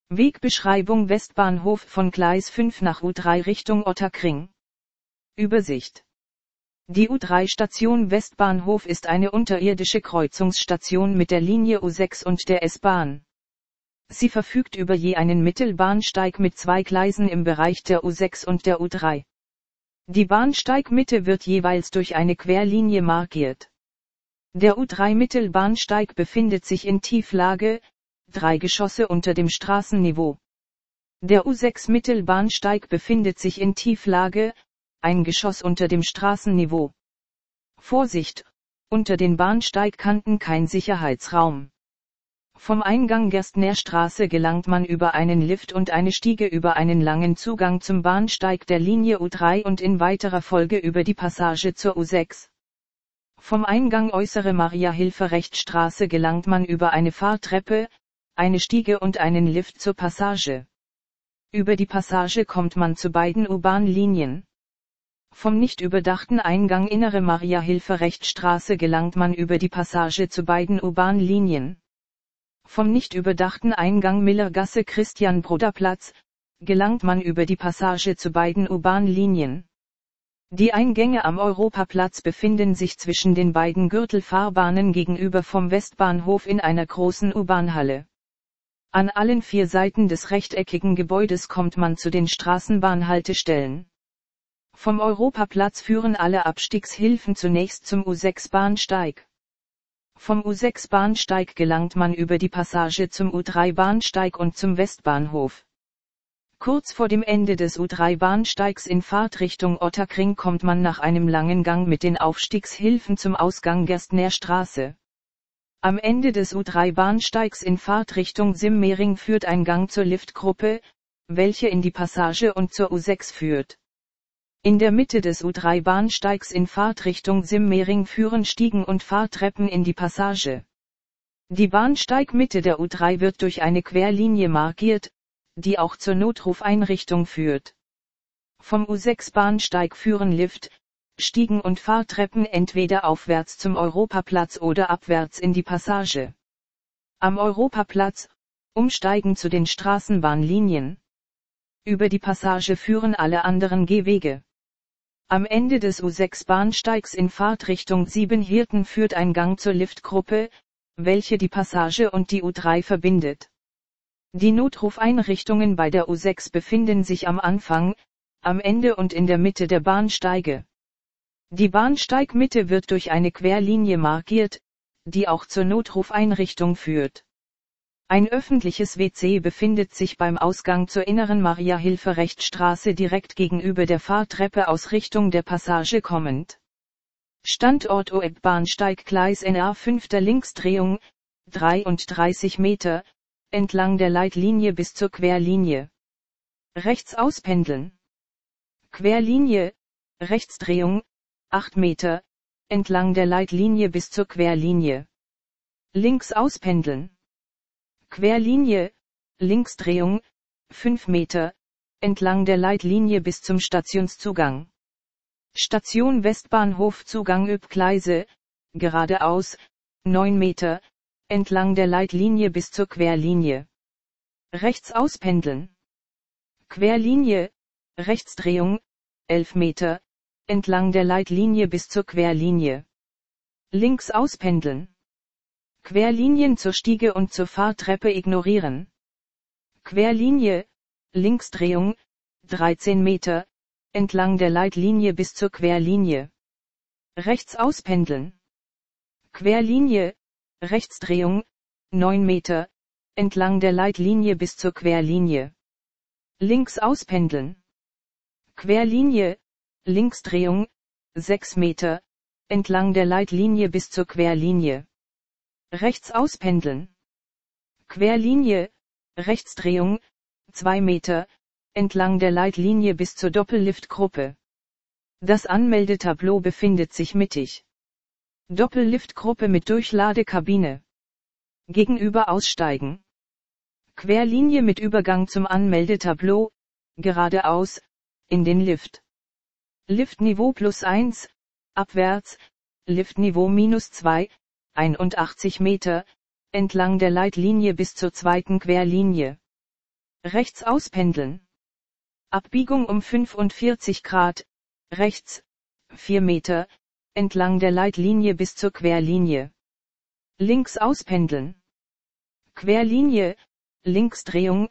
Wegbeschreibung Westbahnhof von Gleis 5 nach U3 Richtung Ottakring. Übersicht. Die U3-Station Westbahnhof ist eine unterirdische Kreuzungsstation mit der Linie U6 und der S-Bahn. Sie verfügt über je einen Mittelbahnsteig mit 2 Gleisen im Bereich der U6 und der U3. Die Bahnsteigmitte wird jeweils durch eine Querlinie markiert. Der U3-Mittelbahnsteig befindet sich in Tieflage, 3 Geschosse unter dem Straßenniveau. Der U6-Mittelbahnsteig befindet sich in Tieflage, 1 Geschoss unter dem Straßenniveau. Vorsicht! Unter den Bahnsteigkanten kein Sicherheitsraum. Vom Eingang Gerstnerstraße gelangt man über einen Lift und eine Stiege über einen langen Zugang zum Bahnsteig der Linie U3 und in weiterer Folge über die Passage zur U6. Vom Eingang Äußere Maria-Hilfer-Rechtstraße gelangt man über eine Fahrtreppe, eine Stiege und einen Lift zur Passage. Über die Passage kommt man zu beiden U-Bahn-Linien. Vom nicht überdachten Eingang Innere Maria-Hilfer-Rechtstraße gelangt man über die Passage zu beiden U-Bahn-Linien. Vom nicht überdachten Eingang Millergasse Christian-Broder-Platz gelangt man über die Passage zu beiden U-Bahn-Linien. Die Eingänge am Europaplatz befinden sich zwischen den beiden Gürtelfahrbahnen gegenüber vom Westbahnhof in einer großen U-Bahn-Halle. An allen 4 Seiten des rechteckigen Gebäudes kommt man zu den Straßenbahnhaltestellen. Vom Europaplatz führen alle Abstiegshilfen zunächst zum U6-Bahnsteig. Vom U6-Bahnsteig gelangt man über die Passage zum U3-Bahnsteig und zum Westbahnhof. Kurz vor dem Ende des U3-Bahnsteigs in Fahrtrichtung Ottakring kommt man nach einem langen Gang mit den Aufstiegshilfen zum Ausgang Gerstnerstraße. Am Ende des U3-Bahnsteigs in Fahrtrichtung Simmering führt ein Gang zur Liftgruppe, welche in die Passage und zur U6 führt. In der Mitte des U3-Bahnsteigs in Fahrtrichtung Simmering führen Stiegen und Fahrtreppen in die Passage. Die Bahnsteigmitte der U3 wird durch eine Querlinie markiert, die auch zur Notrufeinrichtung führt. Vom U6-Bahnsteig führen Lift, Stiegen und Fahrtreppen entweder aufwärts zum Europaplatz oder abwärts in die Passage. Am Europaplatz, umsteigen zu den Straßenbahnlinien. Über die Passage führen alle anderen Gehwege. Am Ende des U6-Bahnsteigs in Fahrtrichtung Siebenhirten führt ein Gang zur Liftgruppe, welche die Passage und die U3 verbindet. Die Notrufeinrichtungen bei der U6 befinden sich am Anfang, am Ende und in der Mitte der Bahnsteige. Die Bahnsteigmitte wird durch eine Querlinie markiert, die auch zur Notrufeinrichtung führt. Ein öffentliches WC befindet sich beim Ausgang zur Inneren Maria-Hilfer-Rechtstraße direkt gegenüber der Fahrtreppe aus Richtung der Passage kommend. Standort OEB-Bahnsteig Gleis NR 5. Linksdrehung, 33 Meter, entlang der Leitlinie bis zur Querlinie. Rechts auspendeln. Querlinie, Rechtsdrehung, 8 Meter, entlang der Leitlinie bis zur Querlinie. Links auspendeln. Querlinie, Linksdrehung, 5 Meter, entlang der Leitlinie bis zum Stationszugang. Station Westbahnhof Zugang ÖB-Gleise, geradeaus, 9 Meter, entlang der Leitlinie bis zur Querlinie. Rechts auspendeln. Querlinie, Rechtsdrehung, 11 Meter, entlang der Leitlinie bis zur Querlinie. Links auspendeln. Querlinien zur Stiege und zur Fahrtreppe ignorieren. Querlinie, Linksdrehung, 13 Meter, entlang der Leitlinie bis zur Querlinie. Rechts auspendeln. Querlinie, Rechtsdrehung, 9 Meter, entlang der Leitlinie bis zur Querlinie. Links auspendeln. Querlinie, Linksdrehung, 6 Meter, entlang der Leitlinie bis zur Querlinie. Rechts auspendeln. Querlinie, Rechtsdrehung, 2 Meter, entlang der Leitlinie bis zur Doppelliftgruppe. Das Anmeldetableau befindet sich mittig. Doppelliftgruppe mit Durchladekabine. Gegenüber aussteigen. Querlinie mit Übergang zum Anmeldetableau, geradeaus, in den Lift. Liftniveau +1, abwärts, Liftniveau -2, 81 Meter, entlang der Leitlinie bis zur zweiten Querlinie. rechts auspendeln. Abbiegung um 45 Grad, rechts, 4 Meter, entlang der Leitlinie bis zur Querlinie. Links auspendeln. Querlinie, Linksdrehung,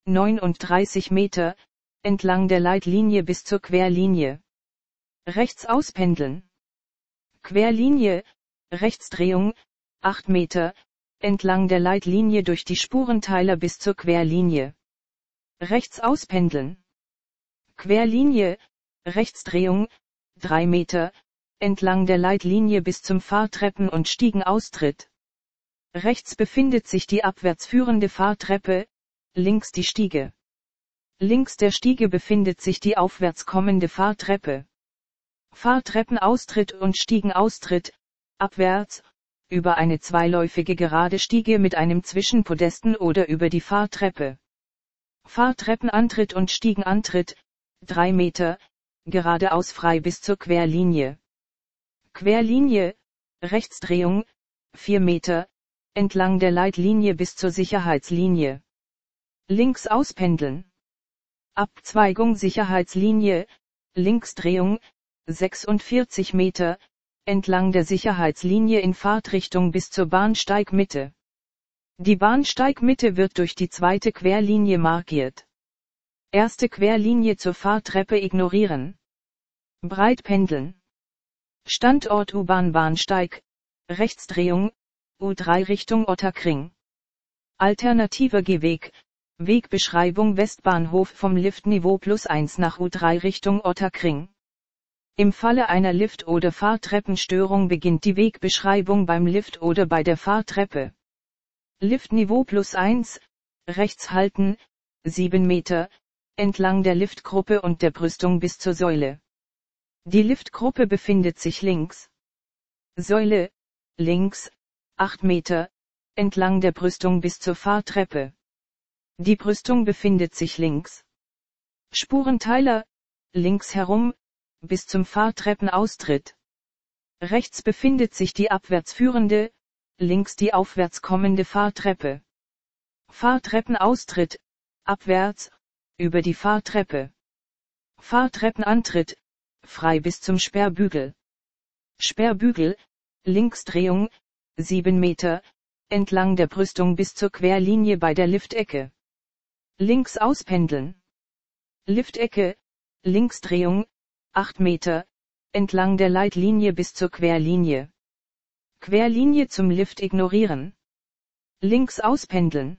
39 Meter, entlang der Leitlinie bis zur Querlinie. Rechts auspendeln. Querlinie, Rechtsdrehung, 8 Meter, entlang der Leitlinie durch die Spurenteiler bis zur Querlinie. Rechts auspendeln. Querlinie, Rechtsdrehung, 3 Meter, entlang der Leitlinie bis zum Fahrtreppen- und Stiegenaustritt. Rechts befindet sich die abwärts führende Fahrtreppe, links die Stiege. Links der Stiege befindet sich die aufwärts kommende Fahrtreppe. Fahrtreppenaustritt und Stiegenaustritt, abwärts, über eine zweiläufige gerade Stiege mit einem Zwischenpodesten oder über die Fahrtreppe. Fahrtreppenantritt und Stiegenantritt, 3 Meter, geradeaus frei bis zur Querlinie. Querlinie, Rechtsdrehung, 4 Meter, entlang der Leitlinie bis zur Sicherheitslinie. Links auspendeln. Abzweigung Sicherheitslinie, Linksdrehung, 46 Meter, entlang der Sicherheitslinie in Fahrtrichtung bis zur Bahnsteigmitte. Die Bahnsteigmitte wird durch die zweite Querlinie markiert. Erste Querlinie zur Fahrtreppe ignorieren. Breit pendeln. Standort U-Bahn-Bahnsteig, Rechtsdrehung, U3 Richtung Ottakring. Alternativer Gehweg, Wegbeschreibung Westbahnhof vom Liftniveau +1 nach U3 Richtung Ottakring. Im Falle einer Lift- oder Fahrtreppenstörung beginnt die Wegbeschreibung beim Lift oder bei der Fahrtreppe. Liftniveau +1, rechts halten, 7 Meter, entlang der Liftgruppe und der Brüstung bis zur Säule. Die Liftgruppe befindet sich links. Säule, links, 8 Meter, entlang der Brüstung bis zur Fahrtreppe. Die Brüstung befindet sich links. Spurenteiler, links herum, bis zum Fahrtreppenaustritt. Rechts befindet sich die abwärts führende, links die aufwärts kommende Fahrtreppe. Fahrtreppenaustritt, abwärts, über die Fahrtreppe. Fahrtreppenantritt, frei bis zum Sperrbügel. Sperrbügel, Linksdrehung, 7 Meter, entlang der Brüstung bis zur Querlinie bei der Liftecke. Links auspendeln. Liftecke, Linksdrehung, 8 Meter, entlang der Leitlinie bis zur Querlinie. Querlinie zum Lift ignorieren. Links auspendeln.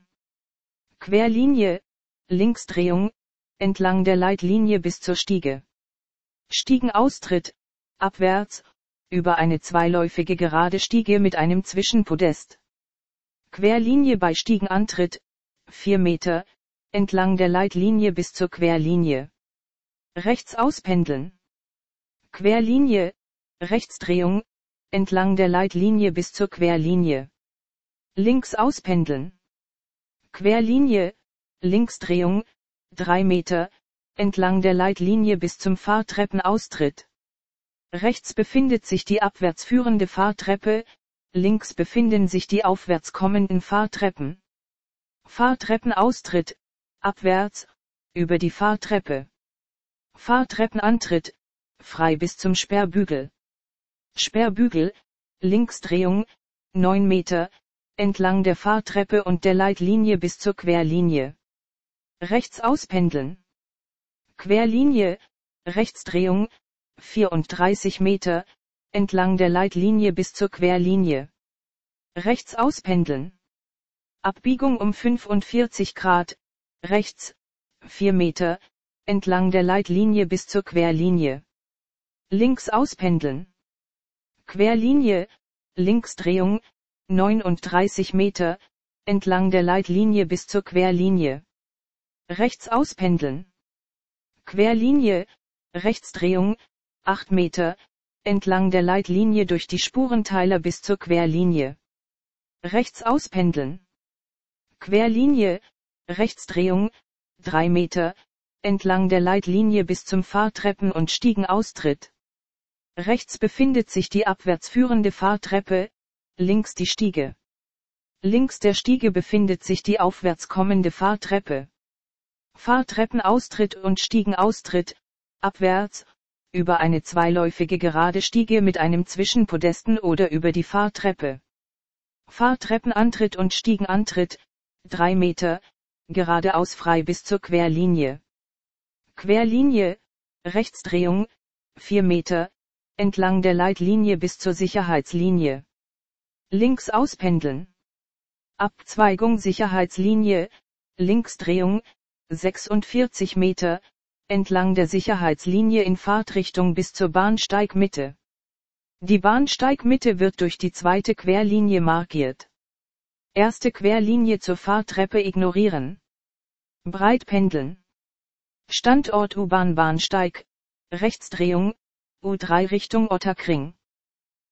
Querlinie, Linksdrehung, entlang der Leitlinie bis zur Stiege. Stiegenaustritt, abwärts, über eine zweiläufige gerade Stiege mit einem Zwischenpodest. Querlinie bei Stiegenantritt, 4 Meter, entlang der Leitlinie bis zur Querlinie. Rechts auspendeln. Querlinie, Rechtsdrehung, entlang der Leitlinie bis zur Querlinie. Links auspendeln. Querlinie, Linksdrehung, 3 Meter, entlang der Leitlinie bis zum Fahrtreppenaustritt. Rechts befindet sich die abwärts führende Fahrtreppe, links befinden sich die aufwärts kommenden Fahrtreppen. Fahrtreppenaustritt, abwärts, über die Fahrtreppe. Fahrtreppenantritt, frei bis zum Sperrbügel. Sperrbügel, Linksdrehung, 9 Meter, entlang der Fahrtreppe und der Leitlinie bis zur Querlinie. Rechts auspendeln. Querlinie, Rechtsdrehung, 34 Meter, entlang der Leitlinie bis zur Querlinie. Rechts auspendeln. Abbiegung um 45 Grad, rechts, 4 Meter, entlang der Leitlinie bis zur Querlinie. Links auspendeln. Querlinie, Linksdrehung, 39 Meter, entlang der Leitlinie bis zur Querlinie. Rechts auspendeln. Querlinie, Rechtsdrehung, 8 Meter, entlang der Leitlinie durch die Spurenteiler bis zur Querlinie. Rechts auspendeln. Querlinie, Rechtsdrehung, 3 Meter, entlang der Leitlinie bis zum Fahrtreppen- und Stiegenaustritt. Rechts befindet sich die abwärts führende Fahrtreppe, links die Stiege. Links der Stiege befindet sich die aufwärts kommende Fahrtreppe. Fahrtreppenaustritt und Stiegenaustritt, abwärts, über eine zweiläufige gerade Stiege mit einem Zwischenpodesten oder über die Fahrtreppe. Fahrtreppenantritt und Stiegenantritt, 3 Meter, geradeaus frei bis zur Querlinie. Querlinie, Rechtsdrehung, 4 Meter, entlang der Leitlinie bis zur Sicherheitslinie. Links auspendeln. Abzweigung Sicherheitslinie, Linksdrehung, 46 Meter, entlang der Sicherheitslinie in Fahrtrichtung bis zur Bahnsteigmitte. Die Bahnsteigmitte wird durch die zweite Querlinie markiert. Erste Querlinie zur Fahrtreppe ignorieren. Breit pendeln. Standort U-Bahn Bahnsteig, Rechtsdrehung, U3 Richtung Ottakring.